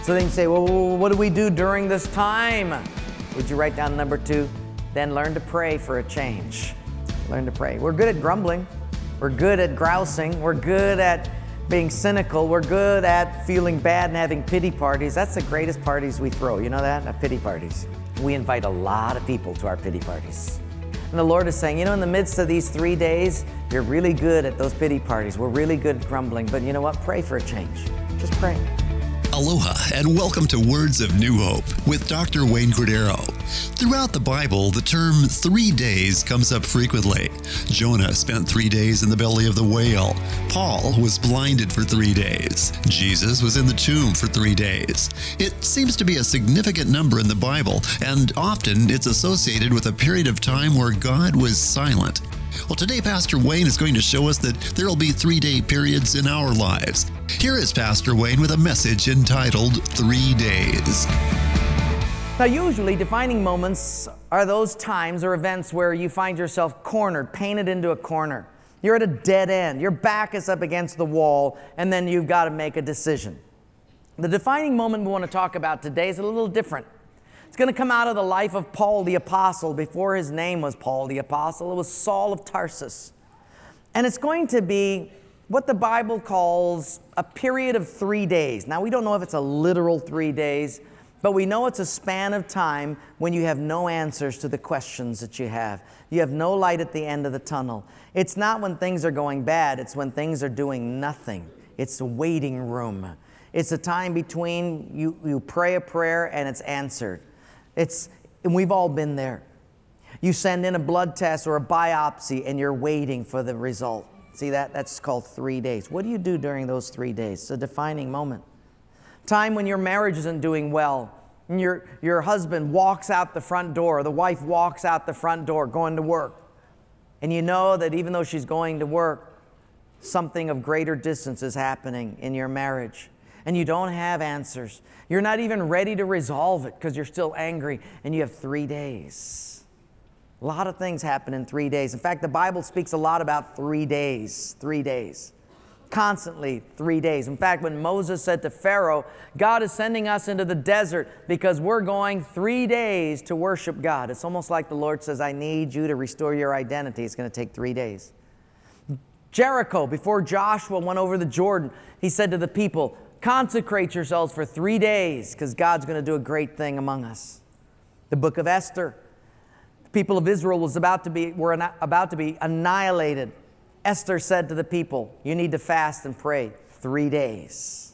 So then you say, well, what do we do during this time? Would you write down number 2? Then learn to pray for a change. Learn to pray. We're good at grumbling. We're good at grousing. We're good at being cynical. We're good at feeling bad and having pity parties. That's the greatest parties we throw. You know that? Pity parties. We invite a lot of people to our pity parties. And the Lord is saying, in the midst of these 3 days, you're really good at those pity parties. We're really good at grumbling. But you know what? Pray for a change. Just pray. Aloha and welcome to Words of New Hope with Dr. Wayne Cordero. Throughout the Bible, the term 3 days comes up frequently. Jonah spent 3 days in the belly of the whale. Paul was blinded for 3 days. Jesus was in the tomb for 3 days. It seems to be a significant number in the Bible, and often it's associated with a period of time where God was silent. Well, today Pastor Wayne is going to show us that there will be 3-day periods in our lives. Here is Pastor Wayne with a message entitled 3 Days. Now, usually defining moments are those times or events where you find yourself cornered, painted into a corner. You're at a dead end. Your back is up against the wall, and then you've got to make a decision. The defining moment we want to talk about today is a little different. It's going to come out of the life of Paul the Apostle. Before his name was Paul the Apostle, it was Saul of Tarsus. And it's going to be what the Bible calls a period of 3 days. Now, we don't know if it's a literal 3 days, but we know it's a span of time when you have no answers to the questions that you have. You have no light at the end of the tunnel. It's not when things are going bad. It's when things are doing nothing. It's a waiting room. It's a time between you pray a prayer and it's answered. And we've all been there. You send in a blood test or a biopsy and you're waiting for the result. See that? That's called 3 days. What do you do during those 3 days? It's a defining moment. Time when your marriage isn't doing well and your husband walks out the front door, the wife walks out the front door going to work. And you know that even though she's going to work, something of greater distance is happening in your marriage. And you don't have answers. You're not even ready to resolve it because you're still angry, and you have 3 days. A lot of things happen in 3 days. In fact, the Bible speaks a lot about 3 days. 3 days. Constantly 3 days. In fact, when Moses said to Pharaoh, God is sending us into the desert because we're going 3 days to worship God. It's almost like the Lord says, I need you to restore your identity. It's going to take 3 days. Jericho, before Joshua went over the Jordan, he said to the people, consecrate yourselves for 3 days because God's going to do a great thing among us. The book of Esther. The people of Israel were about to be annihilated. Esther said to the people, you need to fast and pray 3 days.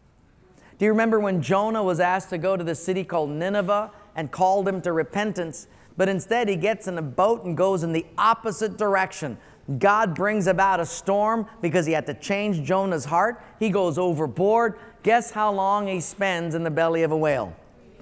Do you remember when Jonah was asked to go to the city called Nineveh and called him to repentance, but instead he gets in a boat and goes in the opposite direction? God brings about a storm because he had to change Jonah's heart. He goes overboard. Guess how long he spends in the belly of a whale?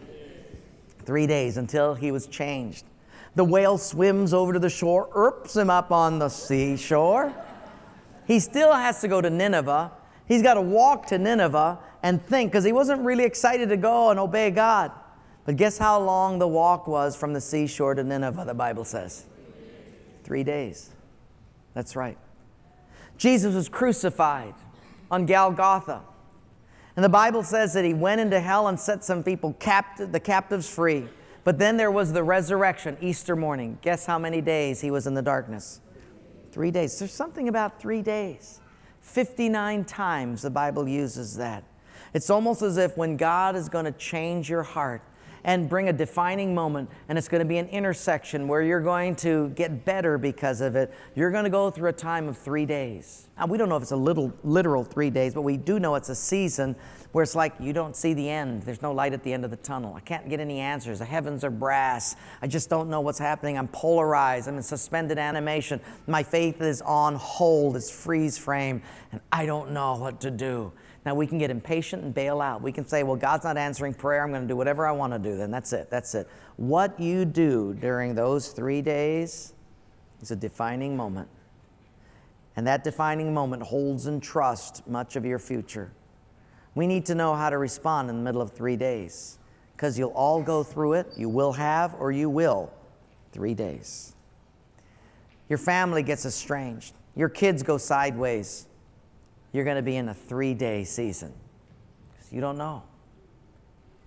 3 days until he was changed. The whale swims over to the shore, erps him up on the seashore. He still has to go to Nineveh. He's got to walk to Nineveh and think, because he wasn't really excited to go and obey God. But guess how long the walk was from the seashore to Nineveh, the Bible says? 3 days. That's right. Jesus was crucified on Golgotha. And the Bible says that he went into hell and set some people the captives free. But then there was the resurrection, Easter morning. Guess how many days he was in the darkness? 3 days. There's something about 3 days. 59 times the Bible uses that. It's almost as if when God is going to change your heart and bring a defining moment, and it's going to be an intersection where you're going to get better because of it, you're going to go through a time of 3 days. Now, we don't know if it's a literal 3 days, but we do know it's a season where it's like you don't see the end. There's no light at the end of the tunnel. I can't get any answers. The heavens are brass. I just don't know what's happening. I'm polarized. I'm in suspended animation. My faith is on hold. It's freeze frame, and I don't know what to do. Now, we can get impatient and bail out. We can say, well, God's not answering prayer. I'm going to do whatever I want to do. Then that's it. That's it. What you do during those 3 days is a defining moment. And that defining moment holds in trust much of your future. We need to know how to respond in the middle of 3 days, because you'll all go through it. You will have, or you will, 3 days. Your family gets estranged. Your kids go sideways. You're going to be in a 3-day season. You don't know.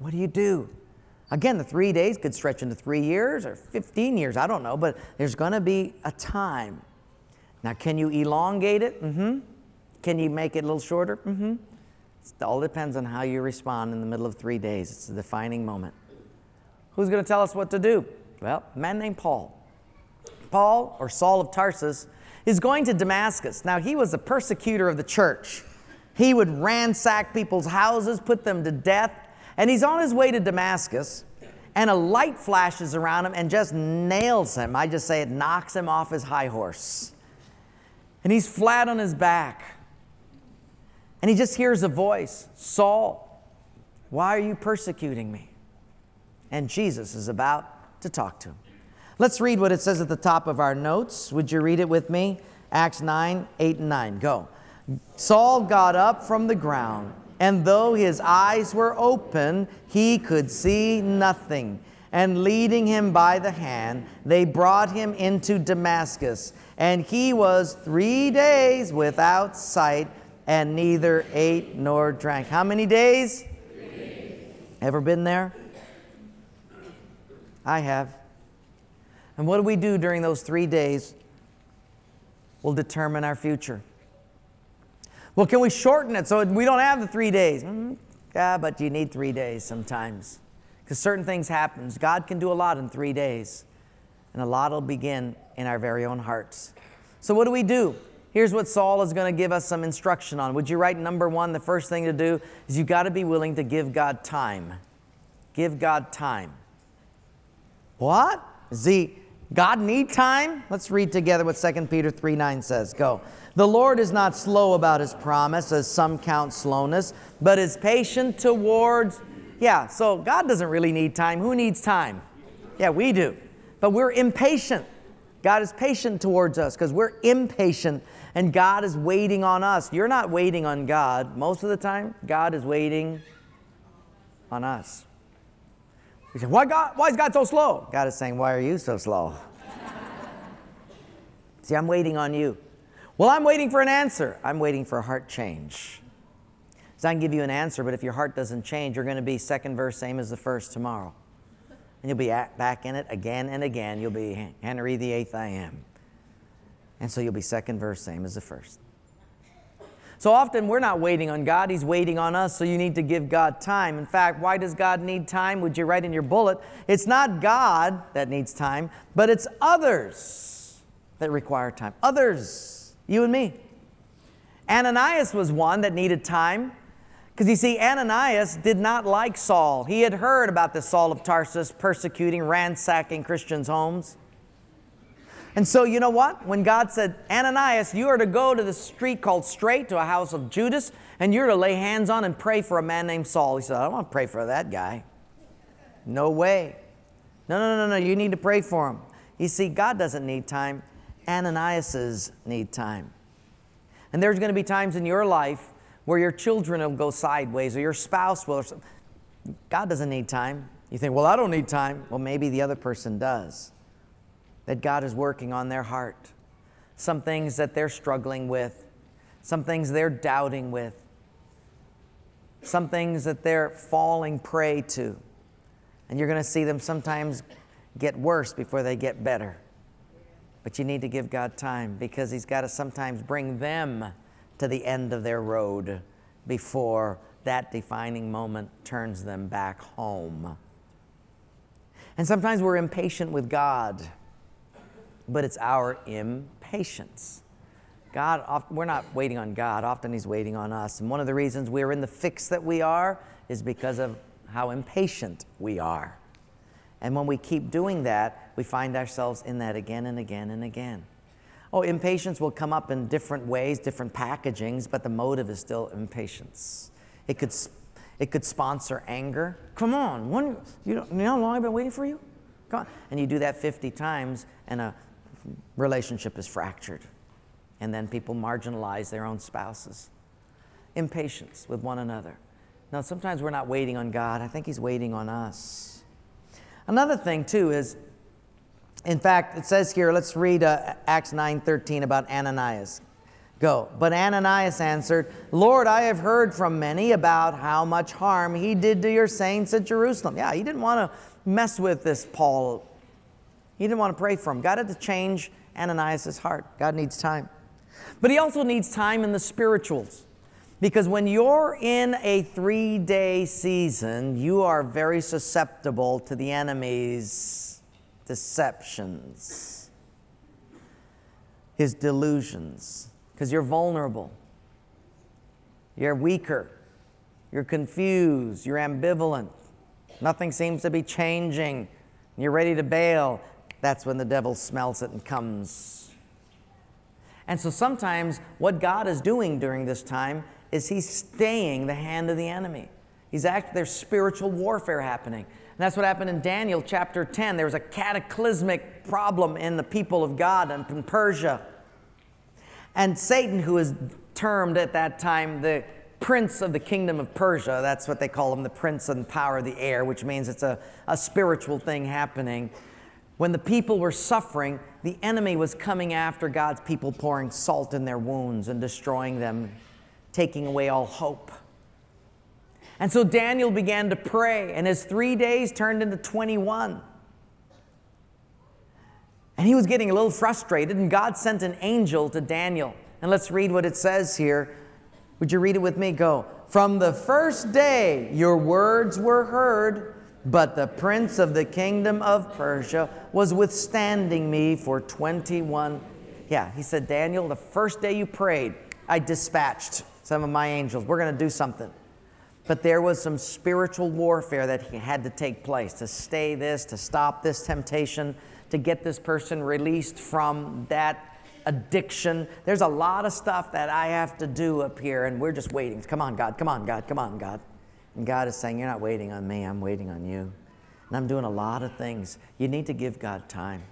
What do you do? Again, the 3 days could stretch into 3 years or 15 years. I don't know, but there's going to be a time. Now, can you elongate it? Mm-hmm. Can you make it a little shorter? Mm-hmm. It all depends on how you respond in the middle of 3 days. It's a defining moment. Who's going to tell us what to do? Well, a man named Paul. Paul, or Saul of Tarsus, is going to Damascus. Now, he was a persecutor of the church. He would ransack people's houses, put them to death. And he's on his way to Damascus, and a light flashes around him and just nails him. I just say it knocks him off his high horse. And he's flat on his back. And he just hears a voice, Saul, why are you persecuting me? And Jesus is about to talk to him. Let's read what it says at the top of our notes. Would you read it with me? Acts 9, 8 and 9. Go. Saul got up from the ground, and though his eyes were open, he could see nothing. And leading him by the hand, they brought him into Damascus. And he was 3 days without sight, and neither ate nor drank. How many days? 3 days. Ever been there? I have. And what do we do during those 3 days will determine our future. Well, can we shorten it so we don't have the 3 days? Yeah, but you need 3 days sometimes because certain things happen. God can do a lot in 3 days, and a lot will begin in our very own hearts. So what do we do? Here's what Saul is going to give us some instruction on. Would you write number one? The first thing to do is you've got to be willing to give God time. Give God time. What? Does God need time? Let's read together what 2 Peter 3:9 says. Go. The Lord is not slow about His promise, as some count slowness, but is patient towards... Yeah, so God doesn't really need time. Who needs time? Yeah, we do. But we're impatient. God is patient towards us because we're impatient, and God is waiting on us. You're not waiting on God. Most of the time, God is waiting on us. We say, why is God so slow? God is saying, why are you so slow? See, I'm waiting on you. Well, I'm waiting for an answer. I'm waiting for a heart change. So I can give you an answer, but if your heart doesn't change, you're going to be second verse, same as the first tomorrow. And you'll be back in it again and again. You'll be Henry the Eighth I am. And so you'll be second verse, same as the first. So often we're not waiting on God. He's waiting on us, so you need to give God time. In fact, why does God need time? Would you write in your bullet? It's not God that needs time, but it's others that require time. Others, you and me. Ananias was one that needed time. Because you see, Ananias did not like Saul. He had heard about the Saul of Tarsus persecuting, ransacking Christians' homes. And so you know what? When God said, Ananias, you are to go to the street called Straight, to a house of Judas, and you're to lay hands on and pray for a man named Saul. He said, I don't want to pray for that guy. No way. No, you need to pray for him. You see, God doesn't need time. Ananiases need time. And there's going to be times in your life where your children will go sideways or your spouse will. God doesn't need time. You think, well, I don't need time. Well, maybe the other person does. That God is working on their heart. Some things that they're struggling with. Some things they're doubting with. Some things that they're falling prey to. And you're going to see them sometimes get worse before they get better. But you need to give God time because He's got to sometimes bring them to the end of their road before that defining moment turns them back home. And sometimes we're impatient with God, but it's our impatience. We're not waiting on God. Often He's waiting on us. And one of the reasons we're in the fix that we are is because of how impatient we are. And when we keep doing that, we find ourselves in that again and again and again. Oh, impatience will come up in different ways, different packagings, but the motive is still impatience. It could sponsor anger. Come on, you know how long I've been waiting for you? Come on. And you do that 50 times, and a relationship is fractured. And then people marginalize their own spouses. Impatience with one another. Now, sometimes we're not waiting on God. I think He's waiting on us. Another thing, too, is, in fact, it says here, let's read Acts 9:13 about Ananias. Go. But Ananias answered, Lord, I have heard from many about how much harm he did to your saints at Jerusalem. Yeah, he didn't want to mess with this Paul. He didn't want to pray for him. God had to change Ananias' heart. God needs time. But he also needs time in the spirituals. Because when you're in a 3-day season, you are very susceptible to the enemy's deceptions, his delusions. Because you're vulnerable, you're weaker, you're confused, you're ambivalent, nothing seems to be changing, you're ready to bail. That's when the devil smells it and comes. And so sometimes what God is doing during this time is he's staying the hand of the enemy. There's spiritual warfare happening. And that's what happened in Daniel chapter 10. There was a cataclysmic problem in the people of God and in Persia. And Satan, who is termed at that time the prince of the kingdom of Persia, that's what they call him, the prince and power of the air, which means it's a spiritual thing happening. When the people were suffering, the enemy was coming after God's people, pouring salt in their wounds and destroying them, taking away all hope. And so Daniel began to pray, and his 3 days turned into 21. And he was getting a little frustrated, and God sent an angel to Daniel. And let's read what it says here. Would you read it with me? Go. From the first day your words were heard, but the prince of the kingdom of Persia was withstanding me for 21. Yeah, he said, Daniel, the first day you prayed, I dispatched some of my angels. We're going to do something. But there was some spiritual warfare that had to take place to stay this, to stop this temptation, to get this person released from that addiction. There's a lot of stuff that I have to do up here, and we're just waiting. Come on, God. Come on, God. Come on, God. And God is saying, you're not waiting on me. I'm waiting on you. And I'm doing a lot of things. You need to give God time.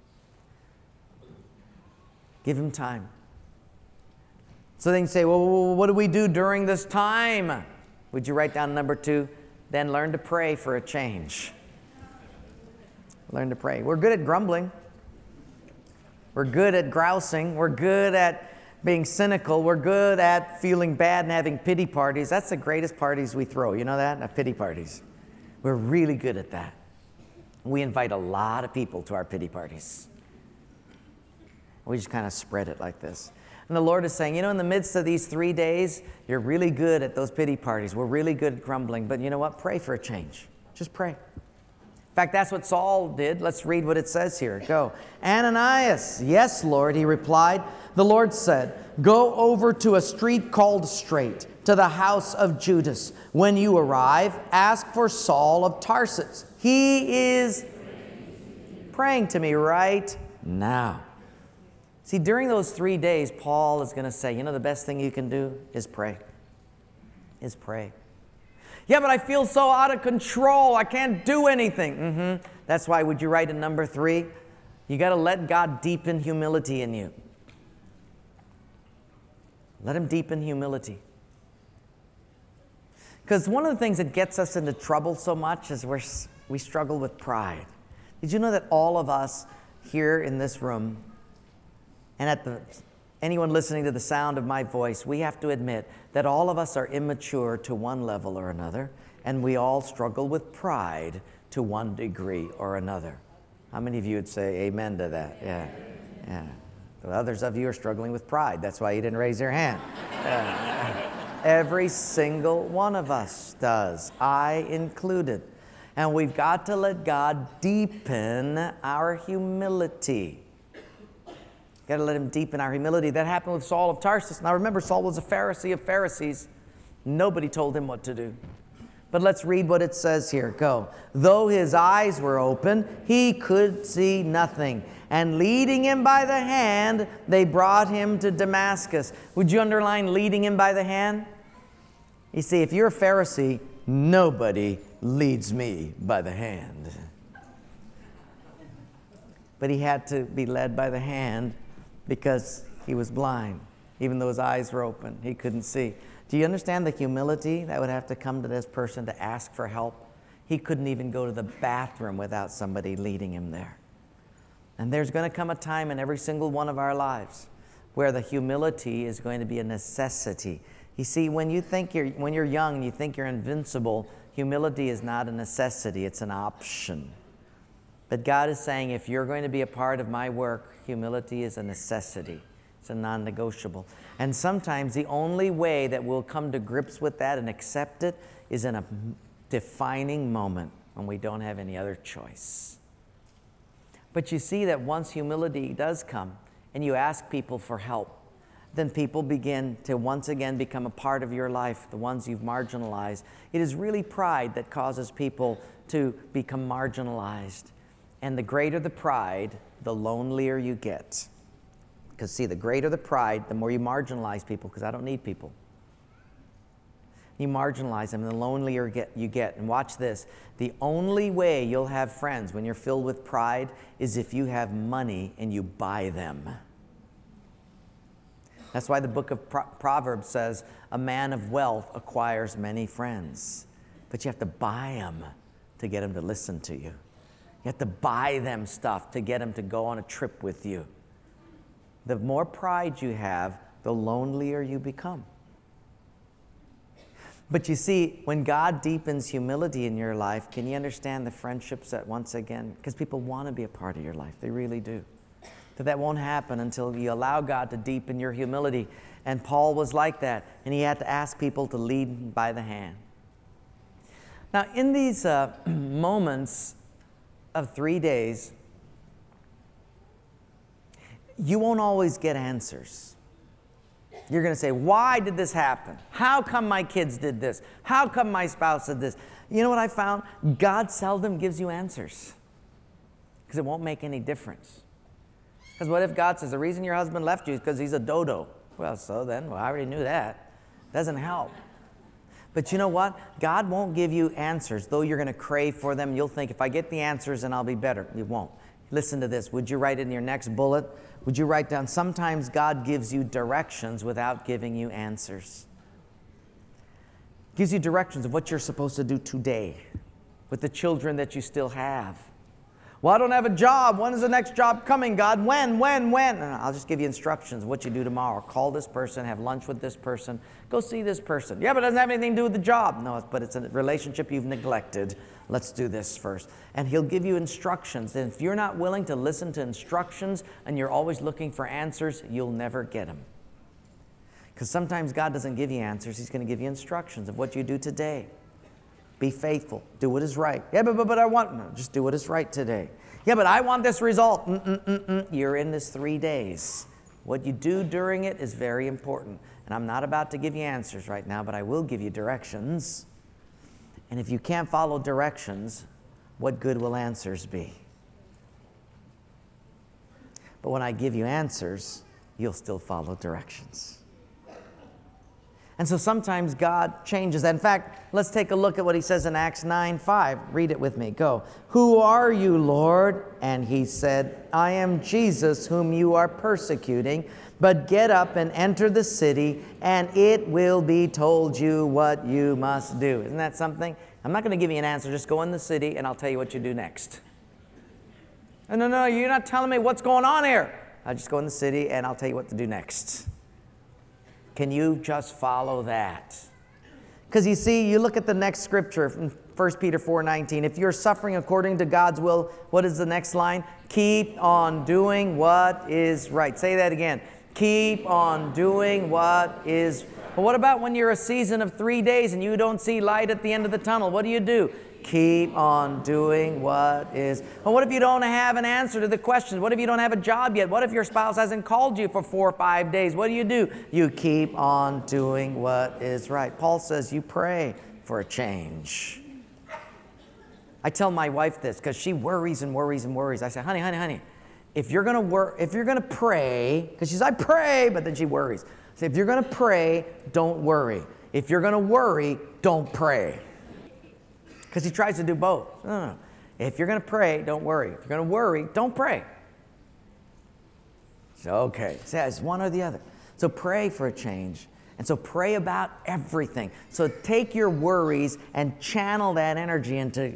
Give him time. So they can say, well, what do we do during this time? Would you write down number 2? Then learn to pray for a change. Learn to pray. We're good at grumbling. We're good at grousing. We're good at being cynical. We're good at feeling bad and having pity parties. That's the greatest parties we throw. You know that? Pity parties. We're really good at that. We invite a lot of people to our pity parties. We just kind of spread it like this. And the Lord is saying, in the midst of these 3 days, you're really good at those pity parties. We're really good at grumbling. But you know what? Pray for a change. Just pray. In fact, that's what Saul did. Let's read what it says here. Go. Ananias. Yes, Lord, he replied. The Lord said, go over to a street called Straight, to the house of Judas. When you arrive, ask for Saul of Tarsus. He is praying to me right now. See, during those 3 days, Paul is going to say, the best thing you can do is pray. Is pray. Yeah, but I feel so out of control. I can't do anything. That's why, would you write in number 3? You got to let God deepen humility in you. Let him deepen humility. Because one of the things that gets us into trouble so much is we struggle with pride. Did you know that all of us here in this room, and anyone listening to the sound of my voice, we have to admit that all of us are immature to one level or another, and we all struggle with pride to one degree or another. How many of you would say amen to that? Yeah. Well, others of you are struggling with pride. That's why you didn't raise your hand. Every single one of us does, I included. And we've got to let God deepen our humility. Got to let him deepen our humility. That happened with Saul of Tarsus. Now remember, Saul was a Pharisee of Pharisees. Nobody told him what to do. But let's read what it says here. Go. Though his eyes were open, he could see nothing. And leading him by the hand, they brought him to Damascus. Would you underline leading him by the hand? You see, if you're a Pharisee, nobody leads me by the hand. But he had to be led by the hand because he was blind. Even though his eyes were open, he couldn't see. Do you understand the humility that would have to come to this person to ask for help? He couldn't even go to the bathroom without somebody leading him there. And there's going to come a time in every single one of our lives where the humility is going to be a necessity. You see, when you're young and you think you're invincible, humility is not a necessity, it's an option. But God is saying, if you're going to be a part of my work, humility is a necessity. It's a non-negotiable. And sometimes the only way that we'll come to grips with that and accept it is in a defining moment when we don't have any other choice. But you see that once humility does come and you ask people for help, then people begin to once again become a part of your life, the ones you've marginalized. It is really pride that causes people to become marginalized. And the greater the pride, the lonelier you get. Because see, the greater the pride, the more you marginalize people, because I don't need people. You marginalize them, and the lonelier you get. And watch this. The only way you'll have friends when you're filled with pride is if you have money and you buy them. That's why the book of Proverbs says, a man of wealth acquires many friends. But you have to buy them to get them to listen to you. You have to buy them stuff to get them to go on a trip with you. The more pride you have, the lonelier you become. But you see, when God deepens humility in your life, can you understand the friendships that once again, because people want to be a part of your life, they really do. But that won't happen until you allow God to deepen your humility. And Paul was like that, and he had to ask people to lead by the hand. Now, in these moments of 3 days, you won't always get answers. You're going to say, why did this happen? How come my kids did this? How come my spouse did this? You know what I found? God seldom gives you answers because it won't make any difference. Because what if God says, the reason your husband left you is because he's a dodo? Well, so then, I already knew that. Doesn't help. But you know what? God won't give you answers. Though you're going to crave for them, you'll think, if I get the answers, then I'll be better. You won't. Listen to this. Would you write it in your next bullet? Would you write down, sometimes God gives you directions without giving you answers. Gives you directions of what you're supposed to do today with the children that you still have. Well, I don't have a job. When is the next job coming, God? When? No, I'll just give you instructions of what you do tomorrow. Call this person, have lunch with this person, go see this person. Yeah, but it doesn't have anything to do with the job. No, but it's a relationship you've neglected. Let's do this first. And he'll give you instructions. And if you're not willing to listen to instructions and you're always looking for answers, you'll never get them. Because sometimes God doesn't give you answers. He's going to give you instructions of what you do today. Be faithful. Do what is right. Yeah, but I want... No, just do what is right today. Yeah, but I want this result. You're in this 3 days. What you do during it is very important. And I'm not about to give you answers right now, but I will give you directions. And if you can't follow directions, what good will answers be? But when I give you answers, you'll still follow directions. And so sometimes God changes that. In fact, let's take a look at what he says in Acts 9:5. Read it with me. Go. Who are you, Lord? And he said, I am Jesus, whom you are persecuting. But get up and enter the city, and it will be told you what you must do. Isn't that something? I'm not going to give you an answer. Just go in the city, and I'll tell you what you do next. No, you're not telling me what's going on here. I'll just go in the city, and I'll tell you what to do next. Can you just follow that? Because you see, you look at the next scripture from 1 Peter 4:19. If you're suffering according to God's will, what is the next line? Keep on doing what is right. Say that again. Keep on doing what is right. But what about when you're a season of 3 days and you don't see light at the end of the tunnel? What do? Keep on doing what is. Well, what if you don't have an answer to the questions? What if you don't have a job yet? What if your spouse hasn't called you for 4 or 5 days? What do? You keep on doing what is right. Paul says you pray for a change. I tell my wife this because she worries and worries and worries. I say, honey, if you're gonna pray, because she says, I pray, but then she worries. I say, if you're gonna pray, don't worry. If you're gonna worry, don't pray. Because he tries to do both. No. If you're going to pray, don't worry. If you're going to worry, don't pray. So, okay. So it's one or the other. So pray for a change. And so pray about everything. So take your worries and channel that energy into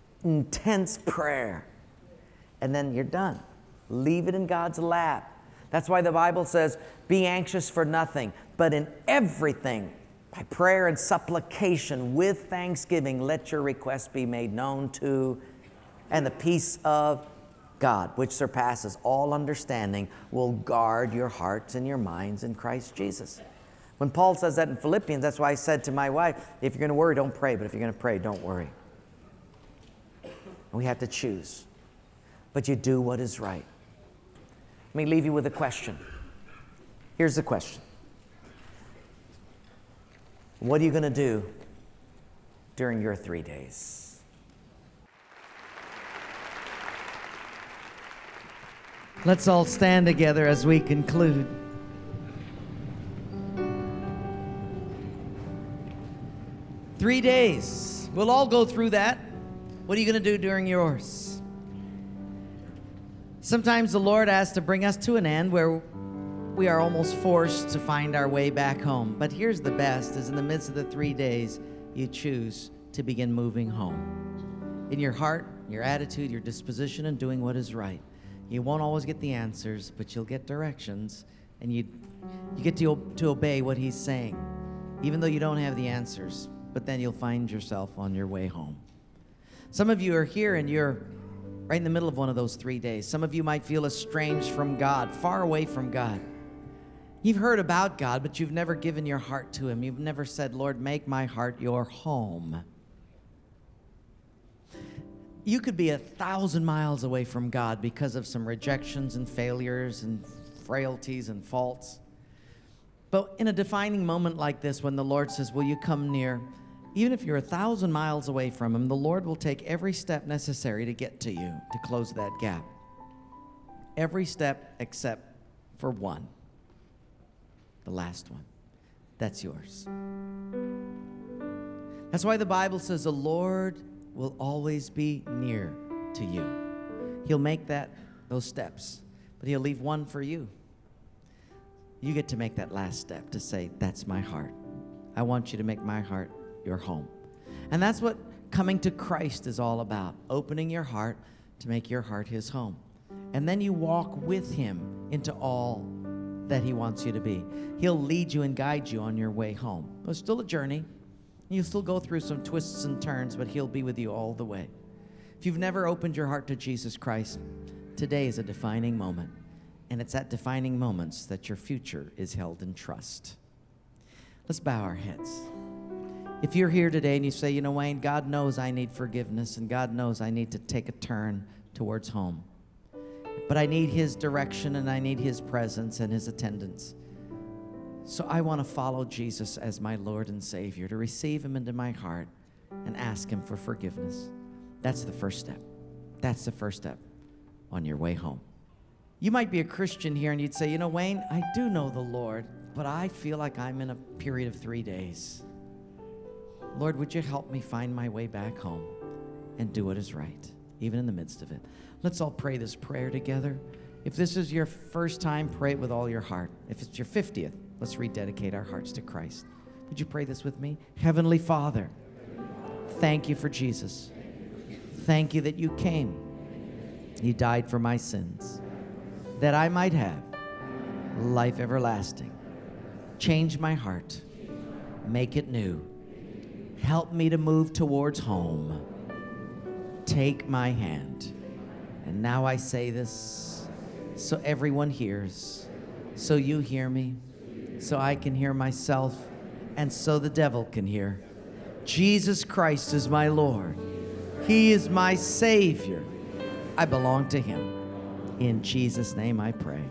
intense prayer. And then you're done. Leave it in God's lap. That's why the Bible says, be anxious for nothing, but in everything, by prayer and supplication, with thanksgiving, let your requests be made known to, and the peace of God, which surpasses all understanding, will guard your hearts and your minds in Christ Jesus. When Paul says that in Philippians, that's why I said to my wife, if you're going to worry, don't pray, but if you're going to pray, don't worry. We have to choose. But you do what is right. Let me leave you with a question. Here's the question. What are you going to do during your 3 days? Let's all stand together as we conclude. Three days. We'll all go through that. What are you going to do during yours? Sometimes the Lord has to bring us to an end where we are almost forced to find our way back home. But here's the best, is in the midst of the 3 days, you choose to begin moving home. In your heart, your attitude, your disposition, and doing what is right. You won't always get the answers, but you'll get directions, and you get to obey what He's saying, even though you don't have the answers. But then you'll find yourself on your way home. Some of you are here and you're right in the middle of one of those 3 days. Some of you might feel estranged from God, far away from God. You've heard about God, but you've never given your heart to Him. You've never said, Lord, make my heart your home. You could be 1,000 miles away from God because of some rejections and failures and frailties and faults. But in a defining moment like this, when the Lord says, will you come near? Even if you're 1,000 miles away from Him, the Lord will take every step necessary to get to you, to close that gap. Every step except for one. The last one. That's yours. That's why the Bible says the Lord will always be near to you. He'll make those steps, but He'll leave one for you. You get to make that last step to say, that's my heart. I want you to make my heart your home. And that's what coming to Christ is all about, opening your heart to make your heart His home. And then you walk with Him into all that He wants you to be. He'll lead you and guide you on your way home. It's still a journey. You'll still go through some twists and turns, but He'll be with you all the way. If you've never opened your heart to Jesus Christ, today is a defining moment. And it's at defining moments that your future is held in trust. Let's bow our heads. If you're here today and you say, Wayne, God knows I need forgiveness and God knows I need to take a turn towards home. But I need His direction and I need His presence and His attendance. So I want to follow Jesus as my Lord and Savior, to receive Him into my heart and ask Him for forgiveness. That's the first step. That's the first step on your way home. You might be a Christian here and you'd say, Wayne, I do know the Lord, but I feel like I'm in a period of 3 days. Lord, would you help me find my way back home and do what is right, even in the midst of it? Let's all pray this prayer together. If this is your first time, pray it with all your heart. If it's your 50th, let's rededicate our hearts to Christ. Would you pray this with me? Heavenly Father, thank you for Jesus. Thank you that you came. You died for my sins, that I might have life everlasting. Change my heart. Make it new. Help me to move towards home. Take my hand. And now I say this so everyone hears, so you hear me, so I can hear myself, and so the devil can hear. Jesus Christ is my Lord. He is my Savior. I belong to Him. In Jesus' name I pray.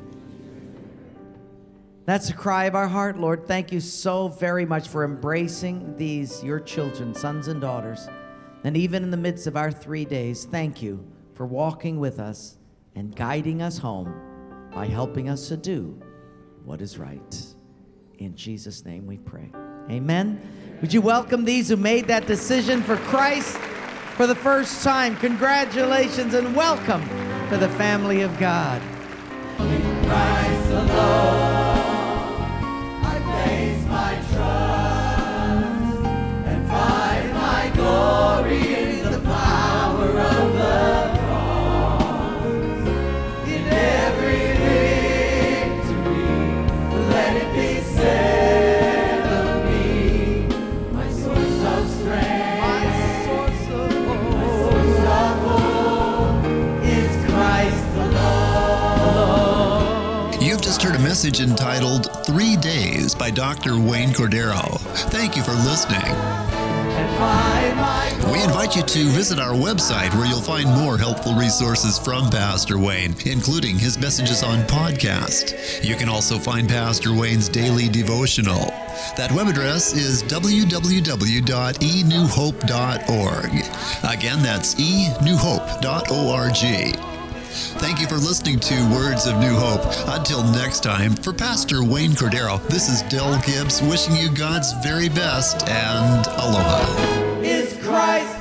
That's the cry of our heart, Lord. Thank you so very much for embracing these, your children, sons and daughters. And even in the midst of our 3 days, thank you for walking with us and guiding us home by helping us to do what is right. In Jesus' name we pray. Amen. Would you welcome these who made that decision for Christ for the first time? Congratulations and welcome to the family of God. In Christ alone. Glory in the power of the cross, in every message entitled 3 Days by Dr. Wayne Cordero. Thank you for listening. We invite you to visit our website where you'll find more helpful resources from Pastor Wayne, including his messages on podcast. You can also find Pastor Wayne's daily devotional. That web address is www.enewhope.org. Again, that's enewhope.org. Thank you for listening to Words of New Hope. Until next time, for Pastor Wayne Cordero, this is Del Gibbs wishing you God's very best and aloha. Is Christ